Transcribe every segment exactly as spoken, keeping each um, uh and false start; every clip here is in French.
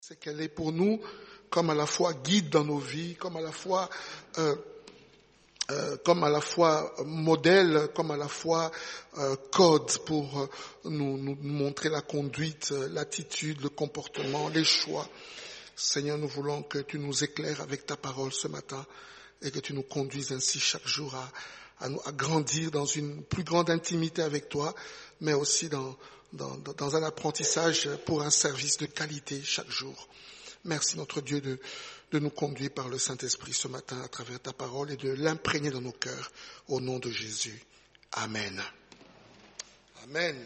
C'est qu'elle est pour nous comme à la fois guide dans nos vies, comme à la fois euh, euh, comme à la fois modèle, comme à la fois euh, code pour euh, nous, nous montrer la conduite, l'attitude, le comportement, les choix. Seigneur, nous voulons que tu nous éclaires avec ta parole ce matin et que tu nous conduises ainsi chaque jour à, à, nous, à grandir dans une plus grande intimité avec toi, mais aussi dans, dans, dans un apprentissage pour un service de qualité chaque jour. Merci notre Dieu de, de nous conduire par le Saint-Esprit ce matin à travers ta parole et de l'imprégner dans nos cœurs au nom de Jésus. Amen. Amen.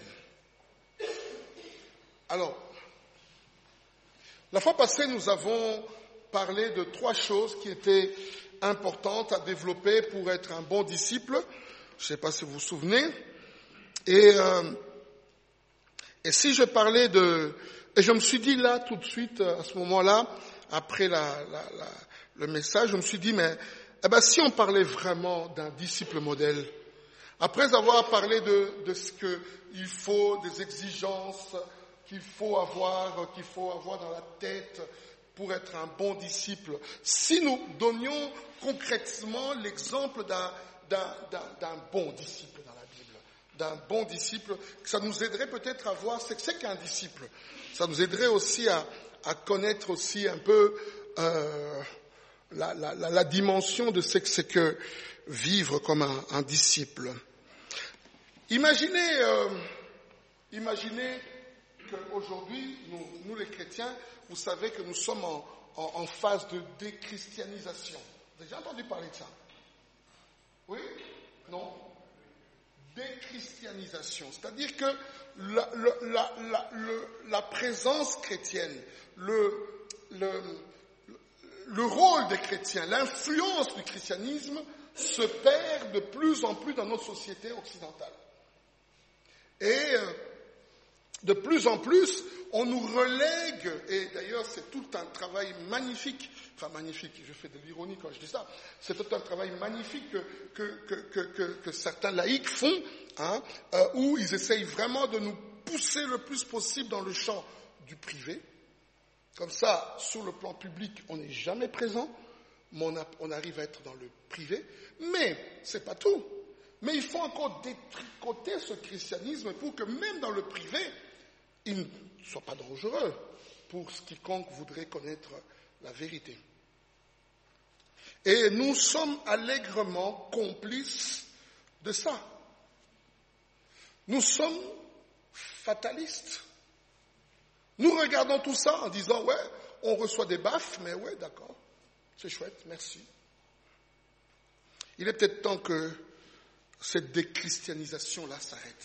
Alors, la fois passée, nous avons parlé de trois choses qui étaient importantes à développer pour être un bon disciple. Je ne sais pas si vous vous souvenez. Et, euh, et si je parlais de... Et je me suis dit là, tout de suite, à ce moment-là, après la, la, la, le message, je me suis dit, mais eh ben, si on parlait vraiment d'un disciple modèle, après avoir parlé de, de ce qu'il faut, des exigences qu'il faut avoir, qu'il faut avoir dans la tête pour être un bon disciple, si nous donnions concrètement l'exemple d'un, d'un, d'un, d'un bon disciple dans la Bible, d'un bon disciple, ça nous aiderait peut-être à voir ce que c'est qu'un disciple. Ça nous aiderait aussi à, à connaître aussi un peu euh, la, la, la, la dimension de ce que c'est que vivre comme un, un disciple. Imaginez, euh, imaginez qu'aujourd'hui, nous, nous les chrétiens, vous savez que nous sommes en, en, en phase de déchristianisation. Vous avez déjà entendu parler de ça? Oui? Non? Déchristianisation, c'est-à-dire que la, la, la, la, la présence chrétienne, le, le, le rôle des chrétiens, l'influence du christianisme se perd de plus en plus dans notre société occidentale. Et de plus en plus, on nous relègue, et d'ailleurs c'est tout un travail magnifique, enfin magnifique, je fais de l'ironie quand je dis ça, c'est tout un travail magnifique que, que, que, que, que, que certains laïcs font, hein, euh, où ils essayent vraiment de nous pousser le plus possible dans le champ du privé. Comme ça, sur le plan public, on n'est jamais présent, mais on, a, on arrive à être dans le privé. Mais c'est pas tout. Mais il faut encore détricoter ce christianisme pour que même dans le privé, il ne soit pas dangereux pour quiconque voudrait connaître la vérité. Et nous sommes allègrement complices de ça. Nous sommes fatalistes. Nous regardons tout ça en disant, ouais, on reçoit des baffes, mais ouais, d'accord, c'est chouette, merci. Il est peut-être temps que cette déchristianisation-là s'arrête.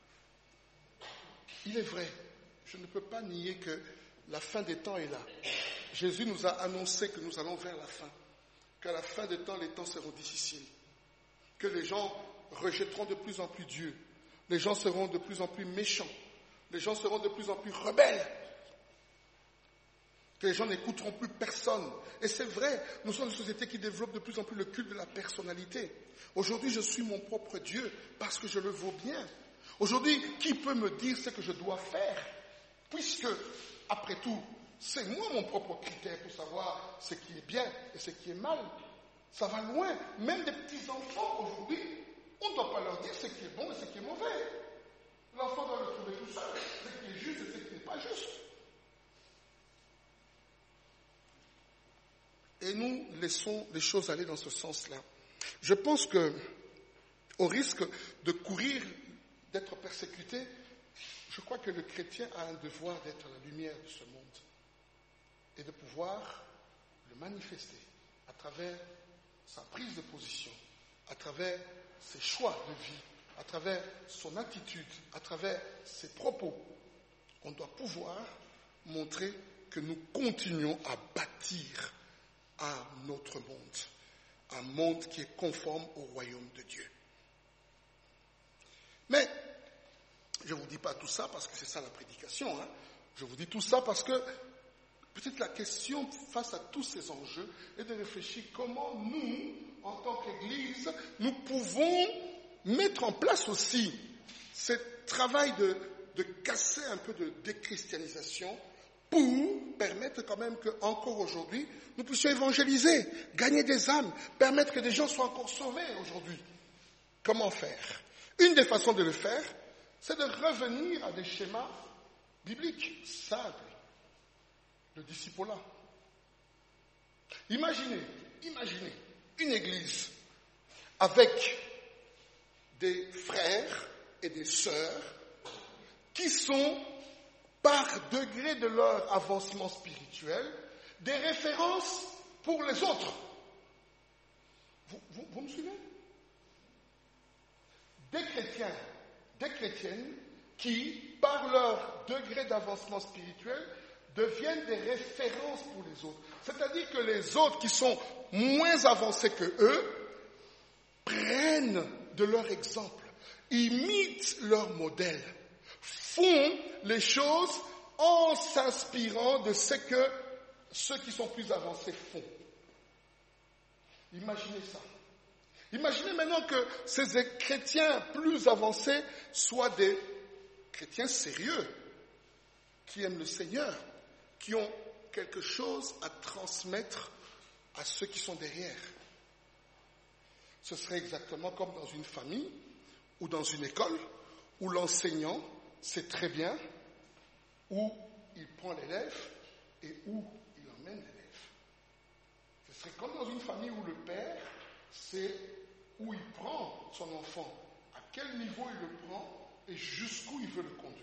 Il est vrai, je ne peux pas nier que la fin des temps est là. Jésus nous a annoncé que nous allons vers la fin, qu'à la fin des temps, les temps seront difficiles, que les gens rejetteront de plus en plus Dieu, les gens seront de plus en plus méchants, les gens seront de plus en plus rebelles, que les gens n'écouteront plus personne. Et c'est vrai, nous sommes une société qui développe de plus en plus le culte de la personnalité. Aujourd'hui, je suis mon propre Dieu parce que je le vaux bien. Aujourd'hui, qui peut me dire ce que je dois faire? Puisque, après tout, c'est moi mon propre critère pour savoir ce qui est bien et ce qui est mal. Ça va loin. Même des petits-enfants, aujourd'hui, on ne doit pas leur dire ce qui est bon et ce qui est mauvais. L'enfant doit le trouver tout seul, ce qui est juste et ce qui n'est pas juste. Et nous laissons les choses aller dans ce sens-là. Je pense que, au risque de courir, d'être persécuté, je crois que le chrétien a un devoir d'être la lumière de ce monde et de pouvoir le manifester à travers sa prise de position, à travers ses choix de vie, à travers son attitude, à travers ses propos. On doit pouvoir montrer que nous continuons à bâtir à notre monde, un monde qui est conforme au royaume de Dieu. Mais je ne vous dis pas tout ça parce que c'est ça la prédication, hein. Je vous dis tout ça parce que peut-être la question face à tous ces enjeux est de réfléchir comment nous, en tant qu'Église, nous pouvons mettre en place aussi ce travail de, de casser un peu de déchristianisation pour permettre quand même qu'encore aujourd'hui, nous puissions évangéliser, gagner des âmes, permettre que des gens soient encore sauvés aujourd'hui. Comment faire? Une des façons de le faire, c'est de revenir à des schémas bibliques, simples, le discipolat. Imaginez, imaginez une église avec des frères et des sœurs qui sont, par degré de leur avancement spirituel, des références pour les autres. Vous, vous, vous me suivez? Des chrétiens, des chrétiennes qui, par leur degré d'avancement spirituel, deviennent des références pour les autres. C'est-à-dire que les autres qui sont moins avancés que eux prennent de leur exemple, imitent leur modèle, font les choses en s'inspirant de ce que ceux qui sont plus avancés font. Imaginez ça. Imaginez maintenant que ces chrétiens plus avancés soient des chrétiens sérieux, qui aiment le Seigneur, qui ont quelque chose à transmettre à ceux qui sont derrière. Ce serait exactement comme dans une famille ou dans une école où l'enseignant sait très bien où il prend l'élève et où il emmène l'élève. Ce serait comme dans une famille où le père sait où il prend son enfant, à quel niveau il le prend et jusqu'où il veut le conduire.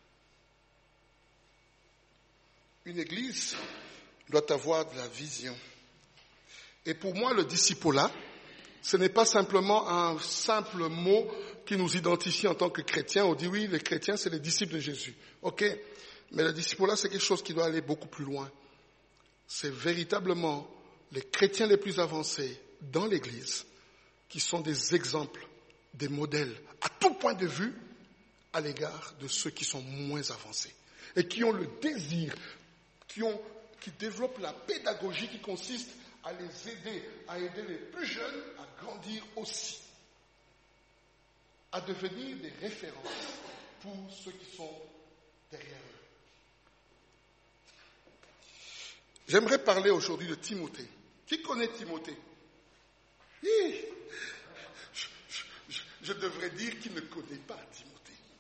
Une église doit avoir de la vision. Et pour moi, le discipolat, ce n'est pas simplement un simple mot qui nous identifie en tant que chrétiens. On dit oui, les chrétiens, c'est les disciples de Jésus. Ok, mais le discipolat, c'est quelque chose qui doit aller beaucoup plus loin. C'est véritablement les chrétiens les plus avancés dans l'église qui sont des exemples, des modèles, à tout point de vue, à l'égard de ceux qui sont moins avancés et qui ont le désir, qui, ont, qui développent la pédagogie qui consiste à les aider, à aider les plus jeunes à grandir aussi, à devenir des références pour ceux qui sont derrière eux. J'aimerais parler aujourd'hui de Timothée. Qui connaît Timothée? Oui. Je, je, je devrais dire qui ne connaît pas Timothée.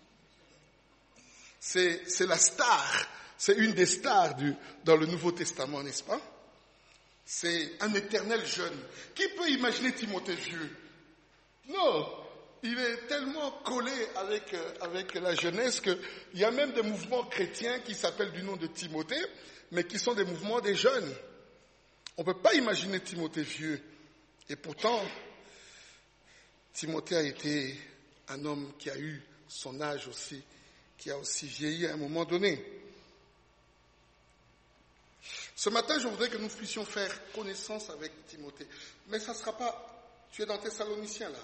C'est, c'est la star, c'est une des stars du, dans le Nouveau Testament, n'est-ce pas? C'est un éternel jeune. Qui peut imaginer Timothée vieux? Non, il est tellement collé avec, euh, avec la jeunesse qu'il y a même des mouvements chrétiens qui s'appellent du nom de Timothée, mais qui sont des mouvements des jeunes. On ne peut pas imaginer Timothée vieux. Et pourtant, Timothée a été un homme qui a eu son âge aussi, qui a aussi vieilli à un moment donné. Ce matin, je voudrais que nous puissions faire connaissance avec Timothée. Mais ça ne sera pas... Tu es dans Thessaloniciens, là.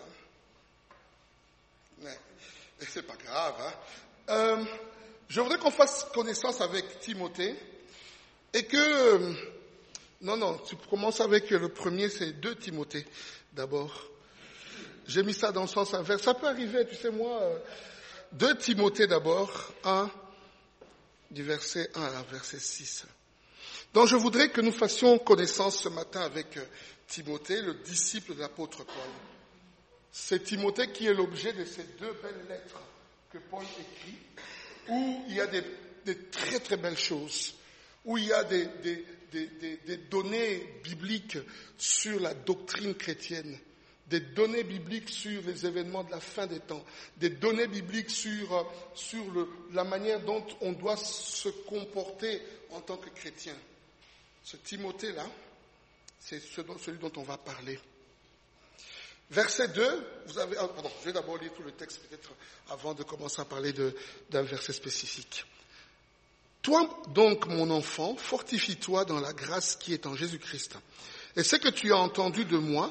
Mais c'est pas grave. Hein? Euh, je voudrais qu'on fasse connaissance avec Timothée. Et que... Non, non, tu commences avec le premier, c'est deux Timothée, d'abord. J'ai mis ça dans le sens inverse. Ça peut arriver, tu sais, moi... Euh, deux Timothée d'abord, un, du verset un à verset six. Donc je voudrais que nous fassions connaissance ce matin avec Timothée, le disciple de l'apôtre Paul. C'est Timothée qui est l'objet de ces deux belles lettres que Paul écrit, où il y a des, des très très belles choses, où il y a des, des, des, des, des données bibliques sur la doctrine chrétienne, des données bibliques sur les événements de la fin des temps, des données bibliques sur, sur le, la manière dont on doit se comporter en tant que chrétien. Ce Timothée-là, c'est celui dont on va parler. Verset deux, vous avez... Ah, pardon, je vais d'abord lire tout le texte peut-être avant de commencer à parler de, d'un verset spécifique. Toi donc, mon enfant, fortifie-toi dans la grâce qui est en Jésus-Christ. Et ce que tu as entendu de moi,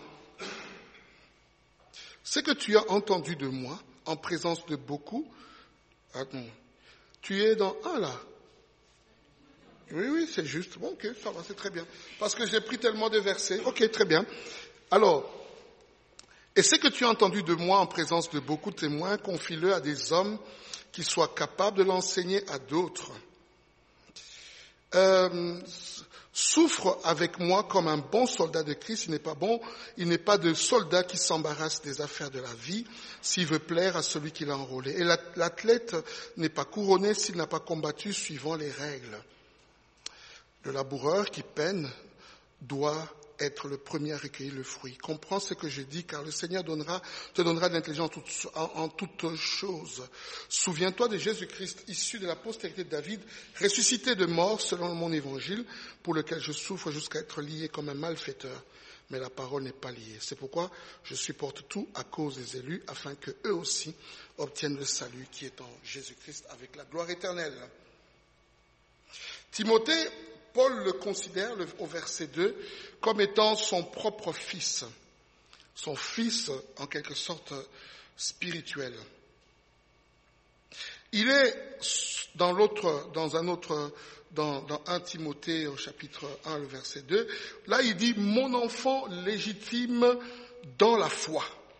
ce que tu as entendu de moi, en présence de beaucoup, ah non, tu es dans un là. Oui, oui, c'est juste. Bon, ok, ça va, c'est très bien. Parce que j'ai pris tellement de versets. Ok, très bien. Alors, et ce que tu as entendu de moi en présence de beaucoup de témoins, confie-le à des hommes qui soient capables de l'enseigner à d'autres. euh, souffre avec moi comme un bon soldat de Christ. Il n'est pas bon, il n'est pas de soldat qui s'embarrasse des affaires de la vie s'il veut plaire à celui qui l'a enrôlé. Et l'athlète n'est pas couronné s'il n'a pas combattu suivant les règles. Le laboureur qui peine doit être le premier à recueillir le fruit. Comprends ce que je dis, car le Seigneur donnera, te donnera de l'intelligence en, en toutes choses. Souviens-toi de Jésus-Christ, issu de la postérité de David, ressuscité de mort selon mon évangile, pour lequel je souffre jusqu'à être lié comme un malfaiteur. Mais la parole n'est pas liée. C'est pourquoi je supporte tout à cause des élus, afin que eux aussi obtiennent le salut qui est en Jésus-Christ avec la gloire éternelle. Timothée, Paul le considère, au verset deux, comme étant son propre fils, son fils en quelque sorte spirituel. Il est dans l'autre, dans un autre, dans, dans un Timothée au chapitre un, le verset deux, là il dit « Mon enfant légitime dans la foi ».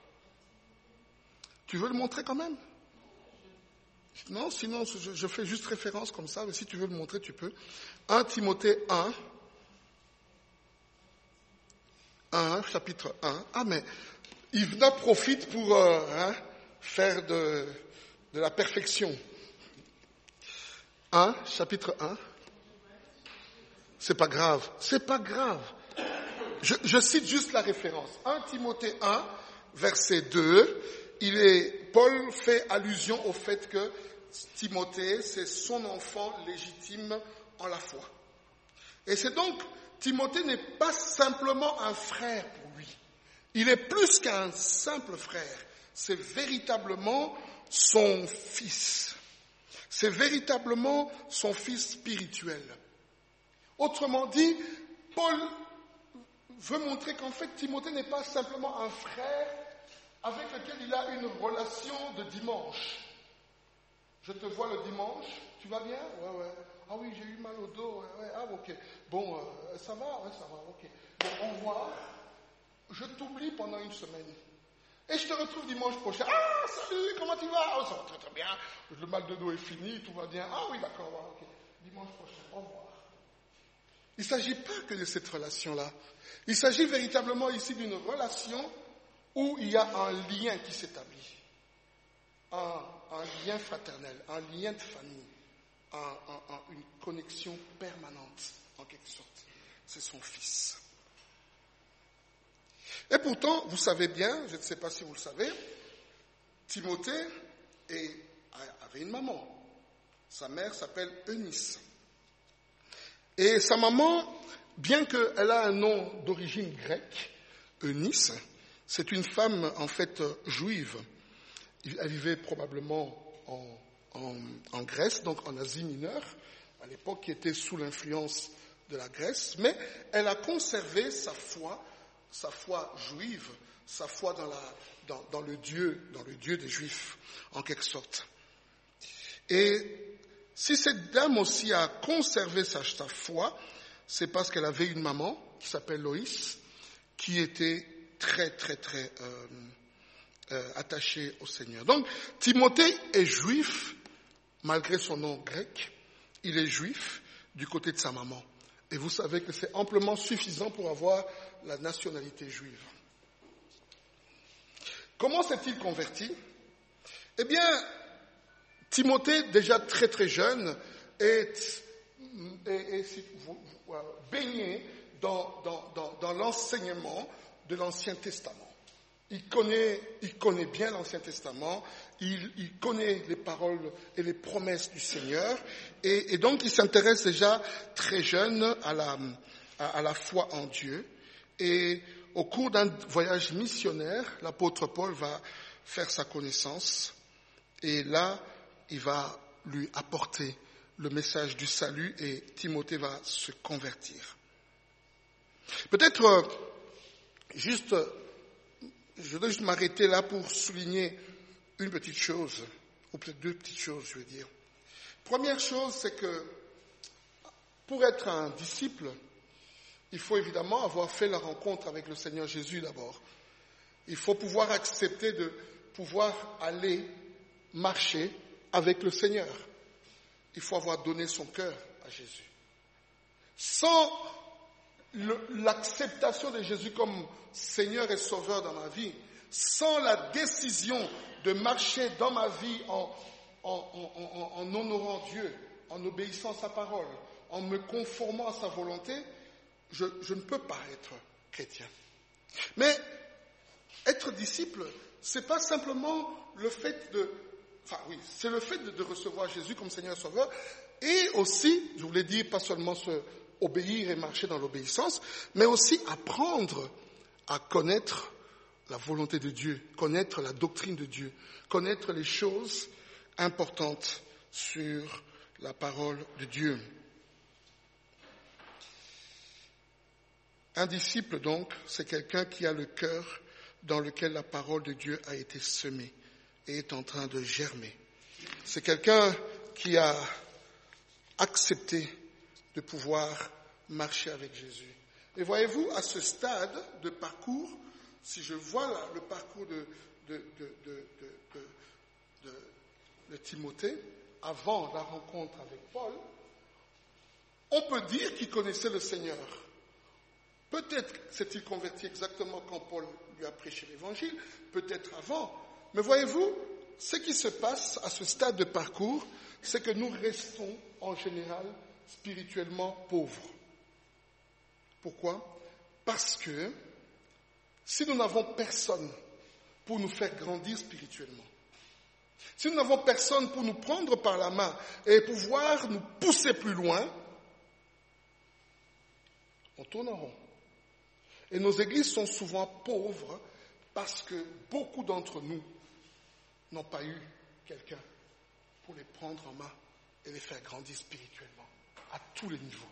Tu veux le montrer quand même ? Non, sinon je, je fais juste référence comme ça, mais si tu veux le montrer, tu peux. un Timothée un, un, chapitre un. Ah, mais il en profite pour euh, hein, faire de, de la perfection. un, chapitre un. C'est pas grave, c'est pas grave. Je, je cite juste la référence. un Timothée un, verset deux. Il est, Paul fait allusion au fait que Timothée, c'est son enfant légitime en la foi. Et c'est donc, Timothée n'est pas simplement un frère pour lui. Il est plus qu'un simple frère. C'est véritablement son fils. C'est véritablement son fils spirituel. Autrement dit, Paul veut montrer qu'en fait, Timothée n'est pas simplement un frère avec lequel il a une relation de dimanche. Je te vois le dimanche, tu vas bien? Ouais, ouais. Ah oui, j'ai eu mal au dos, ouais, ouais. Ah, ok. Bon, euh, ça va? Ouais, ça va, ok. Bon, au revoir. Je t'oublie pendant une semaine. Et je te retrouve dimanche prochain. Ah, salut, comment tu vas? Oh, ça va très très bien. Le mal de dos est fini, tout va bien. Ah oui, d'accord, ouais, ok. Dimanche prochain, au revoir. Il ne s'agit pas que de cette relation-là. Il s'agit véritablement ici d'une relation où il y a un lien qui s'établit. Un, un lien fraternel, un lien de famille, un, un, un, une connexion permanente, en quelque sorte. C'est son fils. Et pourtant, vous savez bien, je ne sais pas si vous le savez, Timothée est, avait une maman. Sa mère s'appelle Eunice. Et sa maman, bien qu'elle a un nom d'origine grecque, Eunice, c'est une femme en fait juive. Elle vivait probablement en, en, en Grèce, donc en Asie mineure, à l'époque qui était sous l'influence de la Grèce, mais elle a conservé sa foi, sa foi juive, sa foi dans, la, dans, dans le Dieu, dans le Dieu des Juifs, en quelque sorte. Et si cette dame aussi a conservé sa, sa foi, c'est parce qu'elle avait une maman qui s'appelle Loïs, qui était très, très, très euh, euh, attachée au Seigneur. Donc, Timothée est juif, malgré son nom grec, il est juif du côté de sa maman. Et vous savez que c'est amplement suffisant pour avoir la nationalité juive. Comment s'est-il converti? Eh bien, Timothée, déjà très très jeune, est, est, est baigné dans, dans, dans, dans l'enseignement de l'Ancien Testament. Il connaît, il connaît bien l'Ancien Testament, il, il connaît les paroles et les promesses du Seigneur, et, et donc il s'intéresse déjà très jeune à la, à, à la foi en Dieu. Et au cours d'un voyage missionnaire, l'apôtre Paul va faire sa connaissance, et là, il va lui apporter le message du salut, et Timothée va se convertir. Peut-être euh, juste, je dois juste m'arrêter là pour souligner une petite chose, ou peut-être deux petites choses, je veux dire. Première chose, c'est que pour être un disciple, il faut évidemment avoir fait la rencontre avec le Seigneur Jésus d'abord. Il faut pouvoir accepter de pouvoir aller marcher avec le Seigneur. Il faut avoir donné son cœur à Jésus. sans le, l'acceptation de Jésus comme Seigneur et Sauveur dans ma vie, sans la décision de marcher dans ma vie en, en, en, en, en honorant Dieu, en obéissant à sa parole, en me conformant à sa volonté, je, je ne peux pas être chrétien. Mais être disciple, c'est pas simplement le fait de, enfin oui, c'est le fait de, de recevoir Jésus comme Seigneur et Sauveur, et aussi, je voulais dire, pas seulement se obéir et marcher dans l'obéissance, mais aussi apprendre à connaître la volonté de Dieu, connaître la doctrine de Dieu, connaître les choses importantes sur la parole de Dieu. Un disciple, donc, c'est quelqu'un qui a le cœur dans lequel la parole de Dieu a été semée et est en train de germer. C'est quelqu'un qui a accepté de pouvoir marcher avec Jésus. Et voyez-vous, à ce stade de parcours, si je vois là, le parcours de, de, de, de, de, de, de, de Timothée, avant la rencontre avec Paul, on peut dire qu'il connaissait le Seigneur. Peut-être s'est-il converti exactement quand Paul lui a prêché l'évangile, peut-être avant. Mais voyez-vous, ce qui se passe à ce stade de parcours, c'est que nous restons en général spirituellement pauvres. Pourquoi ? Parce que si nous n'avons personne pour nous faire grandir spirituellement, si nous n'avons personne pour nous prendre par la main et pouvoir nous pousser plus loin, on tourne en rond. Et nos églises sont souvent pauvres parce que beaucoup d'entre nous n'ont pas eu quelqu'un pour les prendre en main et les faire grandir spirituellement à tous les niveaux.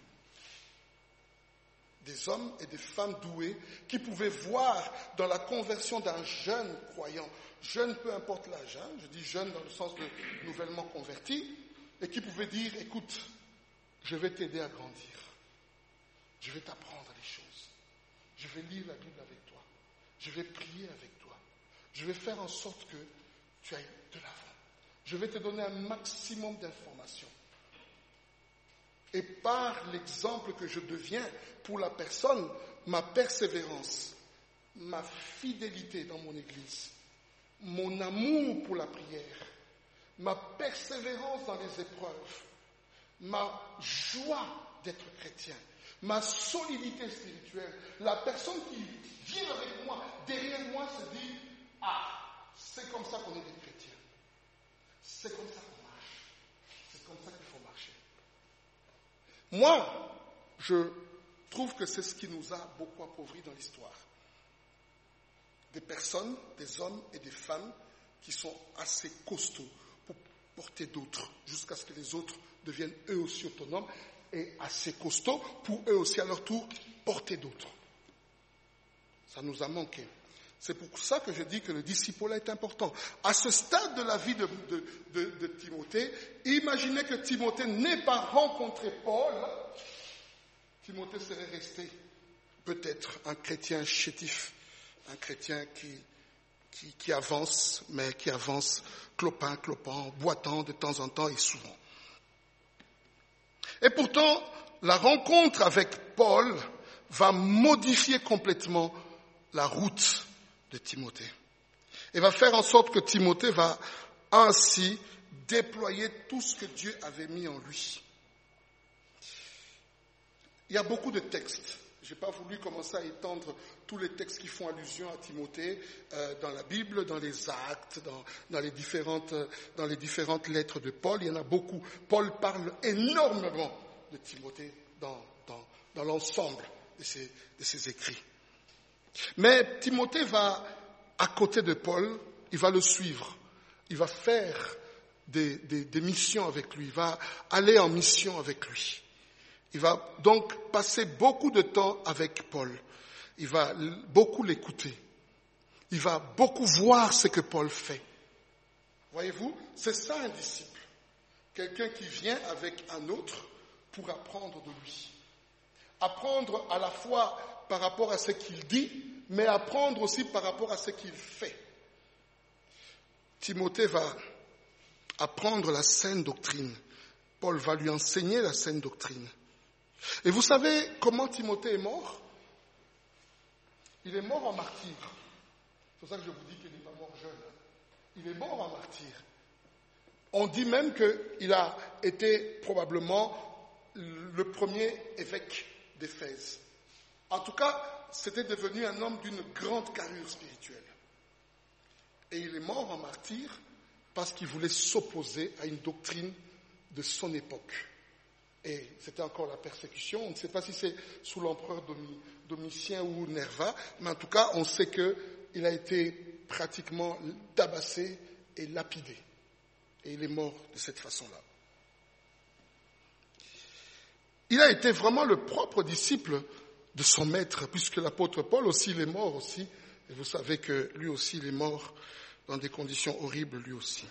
Des hommes et des femmes doués qui pouvaient voir dans la conversion d'un jeune croyant, jeune peu importe l'âge, hein, je dis jeune dans le sens de nouvellement converti, et qui pouvaient dire, écoute, je vais t'aider à grandir, je vais t'apprendre les choses, je vais lire la Bible avec toi, je vais prier avec toi, je vais faire en sorte que tu ailles de l'avant, je vais te donner un maximum d'informations. Et par l'exemple que je deviens pour la personne, ma persévérance, ma fidélité dans mon Église, mon amour pour la prière, ma persévérance dans les épreuves, ma joie d'être chrétien, ma solidité spirituelle, la personne qui vient avec moi, derrière moi se dit, ah, c'est comme ça qu'on est des chrétiens, c'est comme ça qu'on marche, c'est comme ça qu'il faut marcher. Moi, je trouve que c'est ce qui nous a beaucoup appauvris dans l'histoire. Des personnes, des hommes et des femmes qui sont assez costauds pour porter d'autres, jusqu'à ce que les autres deviennent eux aussi autonomes et assez costauds pour eux aussi à leur tour porter d'autres. Ça nous a manqué. C'est pour ça que je dis que le disciple est important. À ce stade de la vie de, de, de, de Timothée, imaginez que Timothée n'ait pas rencontré Paul. Timothée serait resté peut-être un chrétien chétif, un chrétien qui, qui, qui avance, mais qui avance clopin, clopant, boitant de temps en temps et souvent. Et pourtant, la rencontre avec Paul va modifier complètement la route de Timothée. Et va faire en sorte que Timothée va ainsi déployer tout ce que Dieu avait mis en lui. Il y a beaucoup de textes. Je n'ai pas voulu commencer à étendre tous les textes qui font allusion à Timothée euh, dans la Bible, dans les actes, dans, dans, les différentes, dans les différentes lettres de Paul. Il y en a beaucoup. Paul parle énormément de Timothée dans, dans, dans l'ensemble de ses, de ses écrits. Mais Timothée va, à côté de Paul, il va le suivre. Il va faire des, des, des missions avec lui. Il va aller en mission avec lui. Il va donc passer beaucoup de temps avec Paul. Il va beaucoup l'écouter. Il va beaucoup voir ce que Paul fait. Voyez-vous, c'est ça un disciple. Quelqu'un qui vient avec un autre pour apprendre de lui. Apprendre à la fois par rapport à ce qu'il dit, mais apprendre aussi par rapport à ce qu'il fait. Timothée va apprendre la saine doctrine. Paul va lui enseigner la saine doctrine. Et vous savez comment Timothée est mort? Il est mort en martyr. C'est pour ça que je vous dis qu'il n'est pas mort jeune. Il est mort en martyr. On dit même qu'il a été probablement le premier évêque d'Éphèse. En tout cas, c'était devenu un homme d'une grande carrure spirituelle. Et il est mort en martyr parce qu'il voulait s'opposer à une doctrine de son époque. Et c'était encore la persécution. On ne sait pas si c'est sous l'empereur Domitien ou Nerva, mais en tout cas, on sait qu'il a été pratiquement tabassé et lapidé. Et il est mort de cette façon-là. Il a été vraiment le propre disciple de son maître, puisque l'apôtre Paul aussi, il est mort aussi. Et vous savez que lui aussi, il est mort dans des conditions horribles, lui aussi.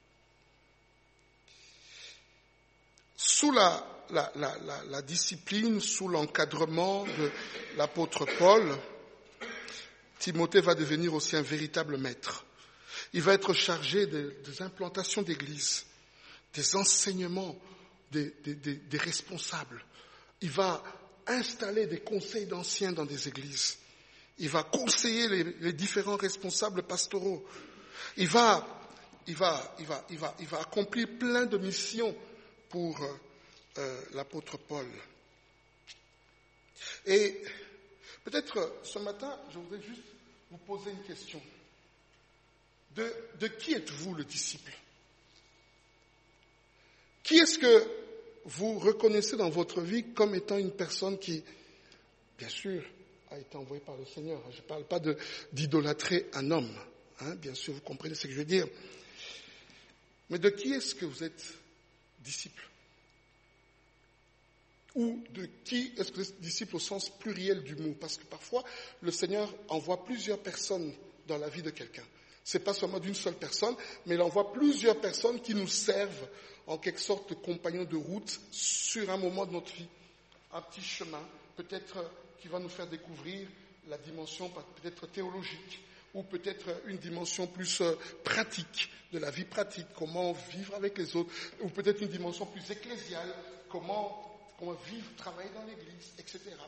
Sous la, la, la, la, la discipline, sous l'encadrement de l'apôtre Paul, Timothée va devenir aussi un véritable maître. Il va être chargé de, des implantations d'églises, des enseignements des, des, des, des responsables. Il va installer des conseils d'anciens dans des églises. Il va conseiller les, les différents responsables pastoraux. Il va, il va, il va, il va, il va accomplir plein de missions pour euh, l'apôtre Paul. Et peut-être ce matin, je voudrais juste vous poser une question. De, de qui êtes-vous le disciple? Qui est-ce que vous reconnaissez dans votre vie comme étant une personne qui, bien sûr, a été envoyée par le Seigneur? Je ne parle pas de, d'idolâtrer un homme. Hein, bien sûr, vous comprenez ce que je veux dire. Mais de qui est-ce que vous êtes disciple? Ou de qui est-ce que vous êtes disciple au sens pluriel du mot? Parce que parfois, le Seigneur envoie plusieurs personnes dans la vie de quelqu'un. Ce n'est pas seulement d'une seule personne, mais il envoie plusieurs personnes qui nous servent en quelque sorte de compagnons de route sur un moment de notre vie. Un petit chemin, peut-être qui va nous faire découvrir la dimension peut-être théologique, ou peut-être une dimension plus pratique, de la vie pratique, comment vivre avec les autres, ou peut-être une dimension plus ecclésiale, comment, comment vivre, travailler dans l'église, et cetera.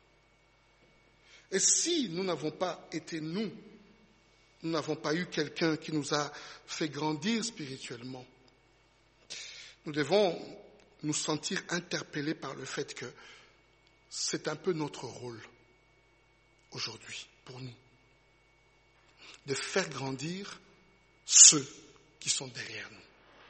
Et si nous n'avons pas été nous, nous n'avons pas eu quelqu'un qui nous a fait grandir spirituellement, nous devons nous sentir interpellés par le fait que c'est un peu notre rôle aujourd'hui pour nous, de faire grandir ceux qui sont derrière nous.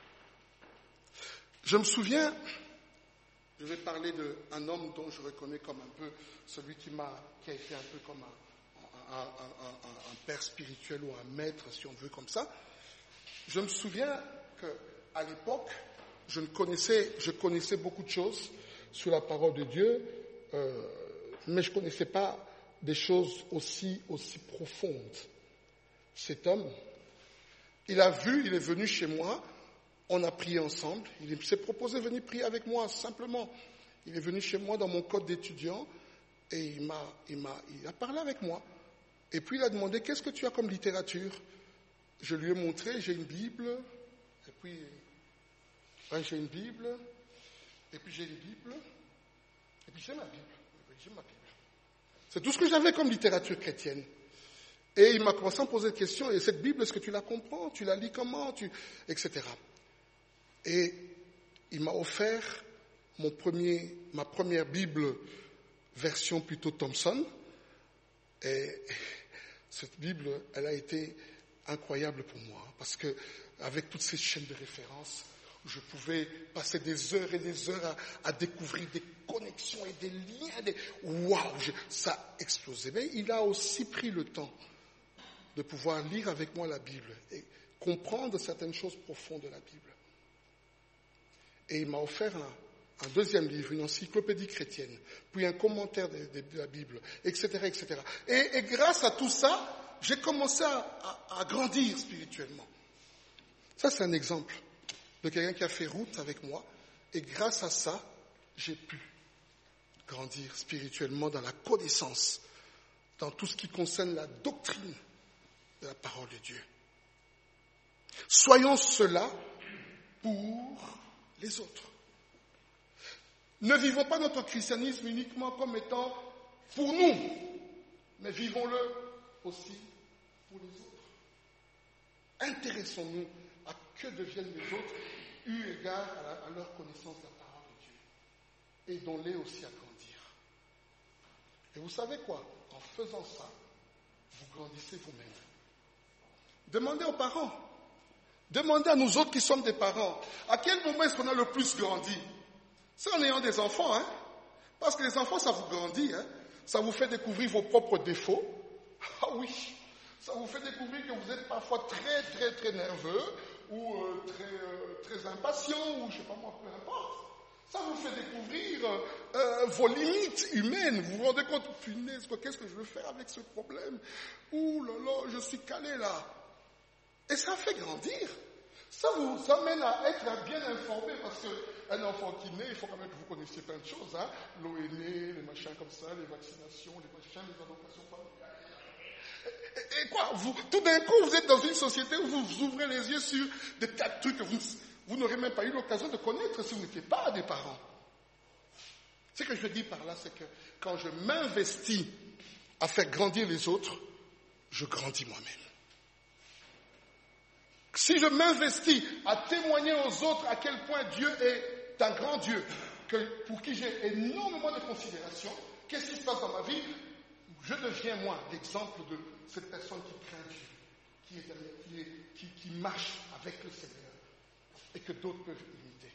Je me souviens, je vais parler d'un homme dont je reconnais comme un peu celui qui m'a, qui a été un peu comme un, un, un, un, un père spirituel ou un maître, si on veut comme ça. Je me souviens qu'à l'époque, je ne connaissais, je connaissais beaucoup de choses sur la parole de Dieu, euh, mais je ne connaissais pas des choses aussi, aussi profondes. Cet homme, il a vu, il est venu chez moi, on a prié ensemble, il s'est proposé de venir prier avec moi, simplement. Il est venu chez moi dans mon code d'étudiant et il m'a, il m'a, il a parlé avec moi. Et puis il a demandé, qu'est-ce que tu as comme littérature? Je lui ai montré, j'ai une Bible, et puis, ouais, j'ai une Bible, et puis j'ai une Bible, et puis j'ai ma Bible, j'ai ma Bible. C'est tout ce que j'avais comme littérature chrétienne. Et il m'a commencé à me poser des questions. Et cette Bible, est-ce que tu la comprends? Tu la lis comment? tu... et cetera. Et il m'a offert mon premier, ma première Bible, version plutôt Thompson. Et cette Bible, elle a été incroyable pour moi. Parce que avec toutes ces chaînes de référence, je pouvais passer des heures et des heures à, à découvrir des connexions et des liens. Des... Waouh, ça a explosé. Mais il a aussi pris le temps de pouvoir lire avec moi la Bible et comprendre certaines choses profondes de la Bible. Et il m'a offert un, un deuxième livre, une encyclopédie chrétienne, puis un commentaire de, de, de la Bible, et cetera, et cetera. Et, et grâce à tout ça, j'ai commencé à, à, à grandir spirituellement. Ça, c'est un exemple de quelqu'un qui a fait route avec moi, et grâce à ça, j'ai pu grandir spirituellement dans la connaissance, dans tout ce qui concerne la doctrine de la parole de Dieu. Soyons cela pour les autres. Ne vivons pas notre christianisme uniquement comme étant pour nous, mais vivons-le aussi pour les autres. Intéressons-nous à que deviennent les autres, eu égard à, la, à leur connaissance de la parole de Dieu. Aidons-les aussi à grandir. Et vous savez quoi? En faisant ça, vous grandissez vous-même. Demandez aux parents. Demandez à nous autres qui sommes des parents. À quel moment est-ce qu'on a le plus grandi? C'est en ayant des enfants, hein? Parce que les enfants, ça vous grandit, hein? Ça vous fait découvrir vos propres défauts. Ah oui, ça vous fait découvrir que vous êtes parfois très, très, très nerveux, ou euh, très, euh, très impatient, ou je ne sais pas moi, peu importe. Ça vous fait découvrir euh, euh, vos limites humaines. Vous vous rendez compte, punaise, qu'est-ce que je veux faire avec ce problème? Ouh là là, je suis calé là. Et ça fait grandir. Ça vous amène à être bien informé, parce qu'un enfant qui naît, il faut quand même que vous connaissiez plein de choses. Hein? L'O N E, les machins comme ça, les vaccinations, les machins, les adoptions familiales. Et, et quoi vous, tout d'un coup, vous êtes dans une société où vous, vous ouvrez les yeux sur des tas de trucs que vous, vous n'aurez même pas eu l'occasion de connaître si vous n'étiez pas des parents. Ce que je dis par là, c'est que quand je m'investis à faire grandir les autres, je grandis moi-même. Si je m'investis à témoigner aux autres à quel point Dieu est un grand Dieu, que, pour qui j'ai énormément de considération, qu'est-ce qui se passe dans ma vie? Je deviens, moi, l'exemple de cette personne qui craint Dieu, qui, est, qui, est, qui, qui marche avec le Seigneur, et que d'autres peuvent imiter.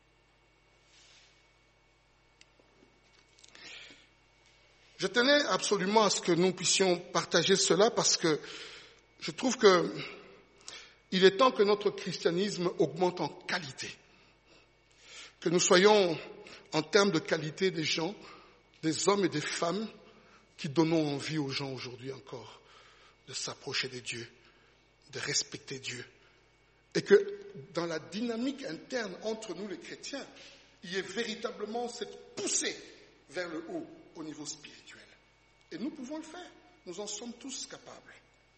Je tenais absolument à ce que nous puissions partager cela, parce que je trouve que il est temps que notre christianisme augmente en qualité. Que nous soyons, en termes de qualité, des gens, des hommes et des femmes qui donnons envie aux gens aujourd'hui encore de s'approcher de Dieu, de respecter Dieu. Et que dans la dynamique interne entre nous les chrétiens, il y ait véritablement cette poussée vers le haut au niveau spirituel. Et nous pouvons le faire. Nous en sommes tous capables.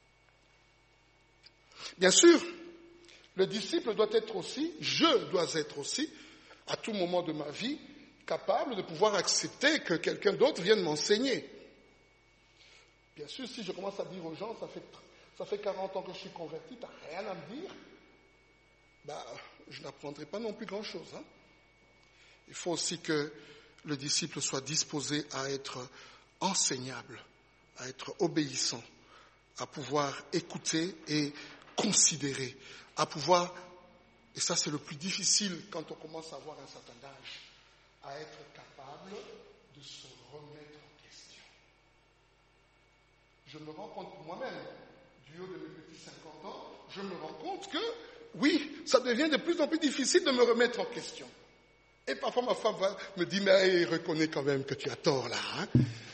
Bien sûr, le disciple doit être aussi, je dois être aussi, à tout moment de ma vie, capable de pouvoir accepter que quelqu'un d'autre vienne m'enseigner. Bien sûr, si je commence à dire aux gens, ça fait, ça fait quarante ans que je suis converti, tu n'as rien à me dire, bah, je n'apprendrai pas non plus grand-chose. Hein. Il faut aussi que le disciple soit disposé à être enseignable, à être obéissant, à pouvoir écouter et considérer, à pouvoir, et ça c'est le plus difficile quand on commence à avoir un certain âge, à être capable de se remettre en question. Je me rends compte pour moi-même, du haut de mes petits cinquante ans, je me rends compte que, oui, ça devient de plus en plus difficile de me remettre en question. Et parfois ma femme va me dire, mais hey, reconnais quand même que tu as tort là. Hein?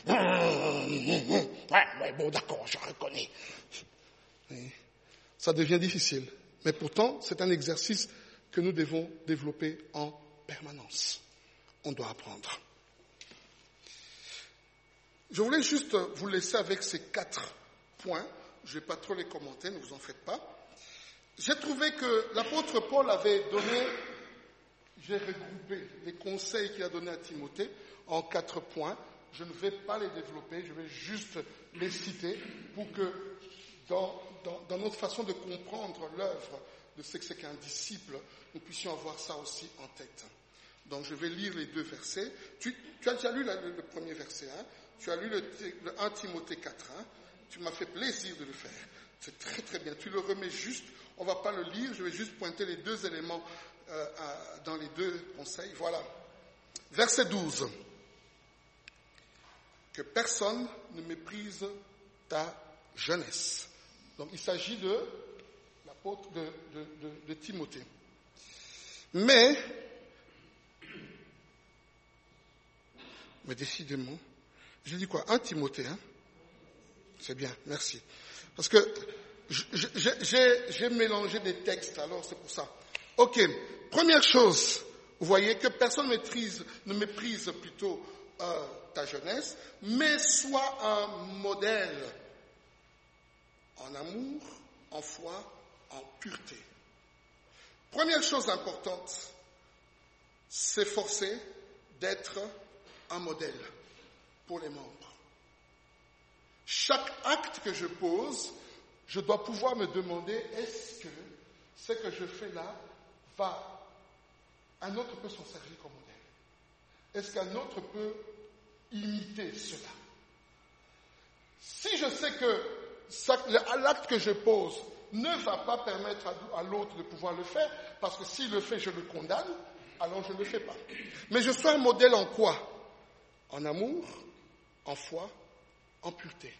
Ouais, mais bon d'accord, je reconnais. Oui. Ça devient difficile. Mais pourtant, c'est un exercice que nous devons développer en permanence. On doit apprendre. Je voulais juste vous laisser avec ces quatre points. Je ne vais pas trop les commenter, ne vous en faites pas. J'ai trouvé que l'apôtre Paul avait donné, j'ai regroupé les conseils qu'il a donnés à Timothée en quatre points. Je ne vais pas les développer, je vais juste les citer pour que dans, dans, dans notre façon de comprendre l'œuvre de ce que c'est qu'un disciple, nous puissions avoir ça aussi en tête. Donc je vais lire les deux versets. Tu, tu as déjà lu la, le, le premier verset, hein? Tu as lu le, le premier Timothée quatre, hein? Tu m'as fait plaisir de le faire. C'est très très bien. Tu le remets juste, on ne va pas le lire, je vais juste pointer les deux éléments euh, à, dans les deux conseils. Voilà. Verset douze. Que personne ne méprise ta jeunesse. Donc il s'agit de l'apôtre de, de, de, de Timothée. Mais, mais décidément, j'ai dit quoi? Un Timothée, hein? C'est bien, merci. Parce que j'ai, j'ai mélangé des textes, alors c'est pour ça. Ok, première chose, vous voyez que personne ne maîtrise, ne méprise plutôt euh, ta jeunesse, mais sois un modèle en amour, en foi, en pureté. Première chose importante, s'efforcer d'être un modèle pour les membres. Chaque acte que je pose, je dois pouvoir me demander, est-ce que ce que je fais là va, un autre peut s'en servir comme modèle? Est-ce qu'un autre peut imiter cela? Si je sais que ça, l'acte que je pose ne va pas permettre à, à l'autre de pouvoir le faire, parce que s'il le fait, je le condamne, alors je ne le fais pas. Mais je suis un modèle en quoi? En amour, en foi, en pureté.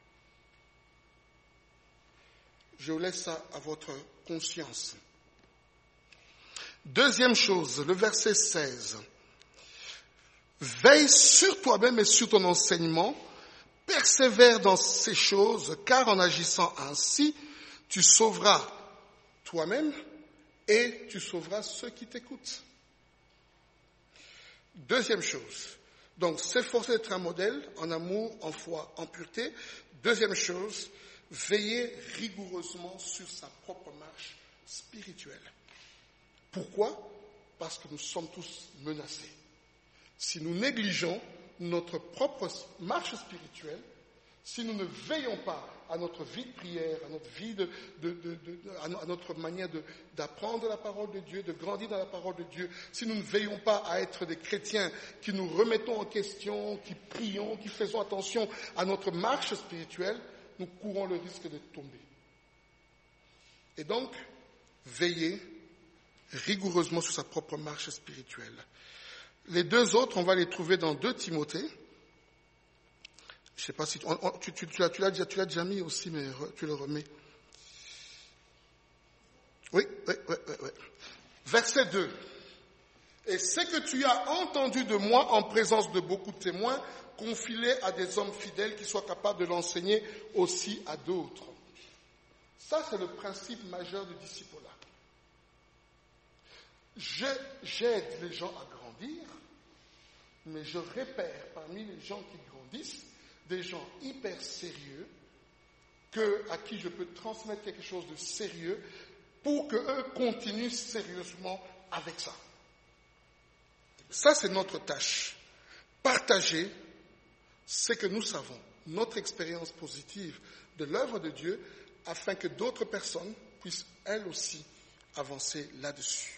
Je vous laisse ça à votre conscience. Deuxième chose, le verset seize. Veille sur toi-même et sur ton enseignement, persévère dans ces choses, car en agissant ainsi, tu sauveras toi-même et tu sauveras ceux qui t'écoutent. Deuxième chose, donc s'efforcer d'être un modèle en amour, en foi, en pureté. Deuxième chose, veiller rigoureusement sur sa propre marche spirituelle. Pourquoi? Parce que nous sommes tous menacés. Si nous négligeons notre propre marche spirituelle, si nous ne veillons pas à notre vie de prière, à notre vie de, de, de, de à notre manière de, d'apprendre la parole de Dieu, de grandir dans la parole de Dieu, si nous ne veillons pas à être des chrétiens qui nous remettons en question, qui prions, qui faisons attention à notre marche spirituelle, nous courons le risque de tomber. Et donc, veiller rigoureusement sur sa propre marche spirituelle. Les deux autres, on va les trouver dans deux Timothée. Je ne sais pas si... On, on, tu, tu, tu, l'as, tu, l'as, tu l'as déjà mis aussi, mais re, tu le remets. Oui, oui, oui, oui, oui. Verset deux. Et ce que tu as entendu de moi en présence de beaucoup de témoins, confie-les à des hommes fidèles qui soient capables de l'enseigner aussi à d'autres. Ça, c'est le principe majeur du discipulat. Je, j'aide les gens à grandir, mais je repère parmi les gens qui grandissent des gens hyper sérieux que, à qui je peux transmettre quelque chose de sérieux pour qu'eux continuent sérieusement avec ça. Ça, c'est notre tâche. Partager ce que nous savons, notre expérience positive de l'œuvre de Dieu, afin que d'autres personnes puissent elles aussi avancer là-dessus.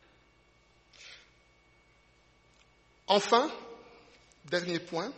Enfin, dernier point,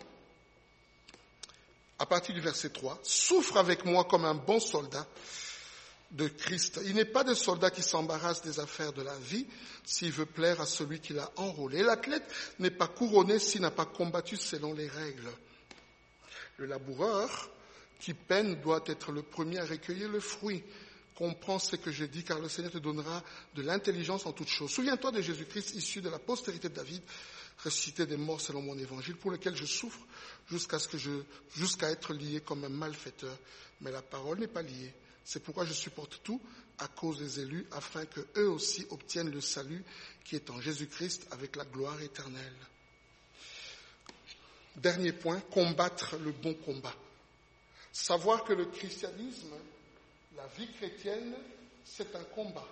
à partir du verset trois, « Souffre avec moi comme un bon soldat de Christ. Il n'est pas de soldat qui s'embarrasse des affaires de la vie s'il veut plaire à celui qui l'a enrôlé. L'athlète n'est pas couronné s'il n'a pas combattu selon les règles. Le laboureur qui peine doit être le premier à recueillir le fruit. Comprends ce que je dis, car le Seigneur te donnera de l'intelligence en toutes choses. Souviens-toi de Jésus-Christ, issu de la postérité de David, ressuscité des morts selon mon évangile, pour lequel je souffre jusqu'à ce que je, jusqu'à être lié comme un malfaiteur. Mais la parole n'est pas liée. C'est pourquoi je supporte tout à cause des élus, afin que eux aussi obtiennent le salut qui est en Jésus-Christ avec la gloire éternelle. Dernier point, combattre le bon combat. Savoir que le christianisme, la vie chrétienne, c'est un combat.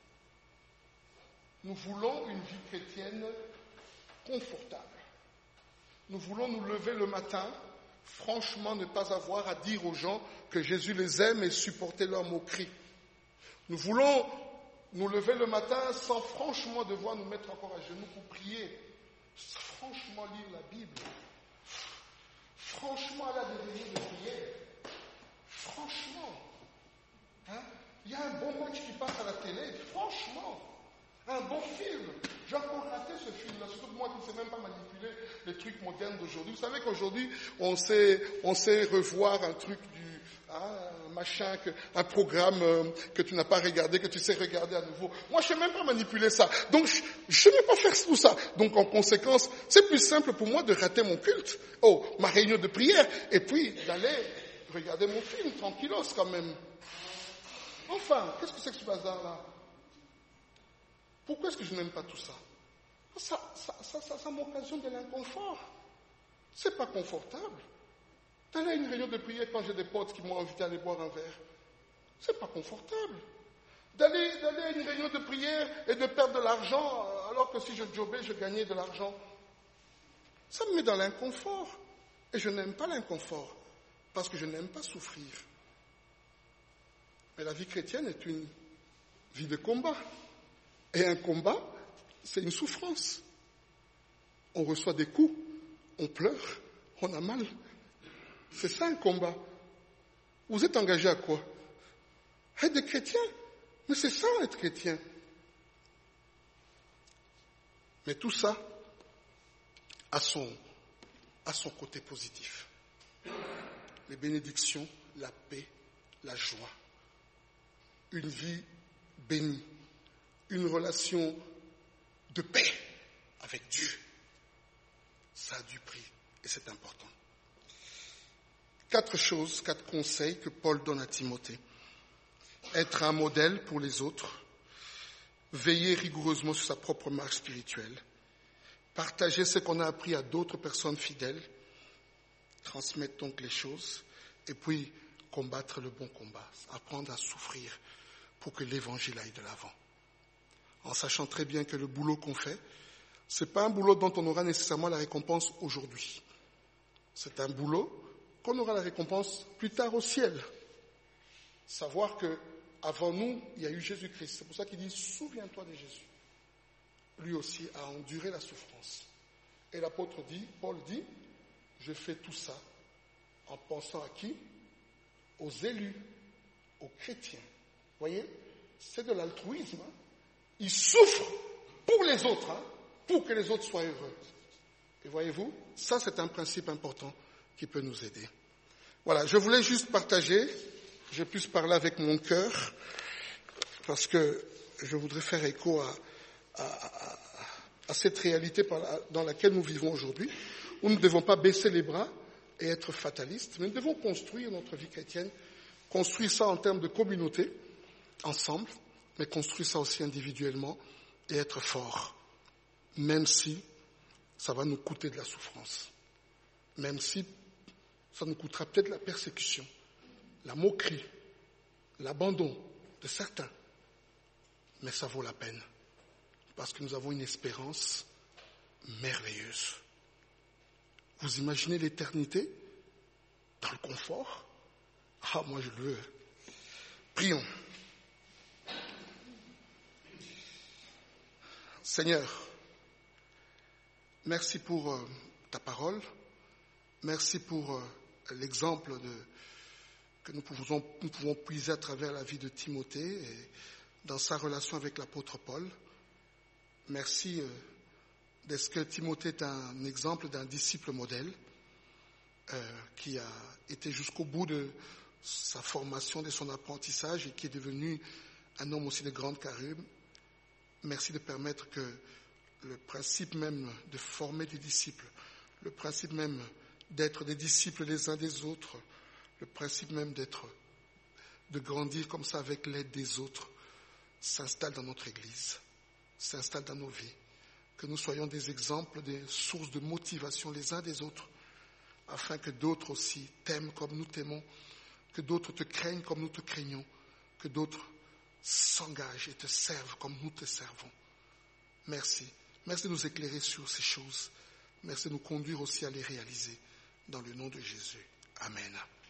Nous voulons une vie chrétienne confortable. Nous voulons nous lever le matin, franchement ne pas avoir à dire aux gens que Jésus les aime et supporter leurs moqueries. Nous voulons nous lever le matin sans franchement devoir nous mettre encore à genoux pour prier. Franchement lire la Bible. Franchement aller à des réunions de prière. Franchement. Hein? Il y a un bon match qui passe à la télé. Franchement. Un bon film. J'ai encore raté ce film-là, surtout moi qui ne sais même pas manipuler les trucs modernes d'aujourd'hui. Vous savez qu'aujourd'hui, on sait, on sait revoir un truc du, hein, un machin, que, un programme euh, que tu n'as pas regardé, que tu sais regarder à nouveau. Moi, je ne sais même pas manipuler ça. Donc, je ne sais même pas faire tout ça. Donc, en conséquence, c'est plus simple pour moi de rater mon culte, oh, ma réunion de prière, et puis d'aller regarder mon film, tranquillos quand même. Enfin, qu'est-ce que c'est que ce bazar-là? Pourquoi est-ce que je n'aime pas tout ça? Ça, ça, ça, ça, ça m'occasionne de l'inconfort. C'est pas confortable. D'aller à une réunion de prière quand j'ai des potes qui m'ont invité à aller boire un verre. C'est pas confortable. D'aller, d'aller à une réunion de prière et de perdre de l'argent, alors que si je jobais, je gagnais de l'argent. Ça me met dans l'inconfort. Et je n'aime pas l'inconfort, parce que je n'aime pas souffrir. Mais la vie chrétienne est une vie de combat. Et un combat, c'est une souffrance. On reçoit des coups, on pleure, on a mal. C'est ça un combat. Vous êtes engagé à quoi? À être des chrétiens. Mais c'est ça être chrétien. Mais tout ça a son, a son côté positif. Les bénédictions, la paix, la joie. Une vie bénie. Une relation de paix avec Dieu. Ça a du prix et c'est important. Quatre choses, quatre conseils que Paul donne à Timothée. Être un modèle pour les autres, veiller rigoureusement sur sa propre marche spirituelle, partager ce qu'on a appris à d'autres personnes fidèles, transmettre donc les choses, et puis combattre le bon combat, apprendre à souffrir pour que l'évangile aille de l'avant. En sachant très bien que le boulot qu'on fait, ce n'est pas un boulot dont on aura nécessairement la récompense aujourd'hui. C'est un boulot qu'on aura la récompense plus tard au ciel. Savoir que avant nous, il y a eu Jésus-Christ. C'est pour ça qu'il dit, souviens-toi de Jésus. Lui aussi a enduré la souffrance. Et l'apôtre dit, Paul dit, je fais tout ça en pensant à qui? Aux élus, aux chrétiens. Vous voyez, c'est de l'altruisme. Hein? Il souffre pour les autres, hein, pour que les autres soient heureux. Et voyez-vous, ça c'est un principe important qui peut nous aider. Voilà, je voulais juste partager, je puisse parler avec mon cœur, parce que je voudrais faire écho à, à, à, à cette réalité dans laquelle nous vivons aujourd'hui, où nous ne devons pas baisser les bras et être fatalistes, mais nous devons construire notre vie chrétienne, construire ça en termes de communauté, ensemble, mais construire ça aussi individuellement et être fort, même si ça va nous coûter de la souffrance, même si ça nous coûtera peut-être la persécution, la moquerie, l'abandon de certains, mais ça vaut la peine, parce que nous avons une espérance merveilleuse. Vous imaginez l'éternité dans le confort? Ah, moi je le veux. Prions. Seigneur, merci pour euh, ta parole, merci pour euh, l'exemple de, que nous pouvons, nous pouvons puiser à travers la vie de Timothée et dans sa relation avec l'apôtre Paul. Merci euh, d'être que Timothée est un exemple d'un disciple modèle euh, qui a été jusqu'au bout de sa formation, de son apprentissage et qui est devenu un homme aussi de grande carrure. Merci de permettre que le principe même de former des disciples, le principe même d'être des disciples les uns des autres, le principe même d'être, de grandir comme ça avec l'aide des autres, s'installe dans notre Église, s'installe dans nos vies. Que nous soyons des exemples, des sources de motivation les uns des autres, afin que d'autres aussi t'aiment comme nous t'aimons, que d'autres te craignent comme nous te craignons, que d'autres s'engagent et te servent comme nous te servons. Merci. Merci de nous éclairer sur ces choses. Merci de nous conduire aussi à les réaliser. Dans le nom de Jésus. Amen.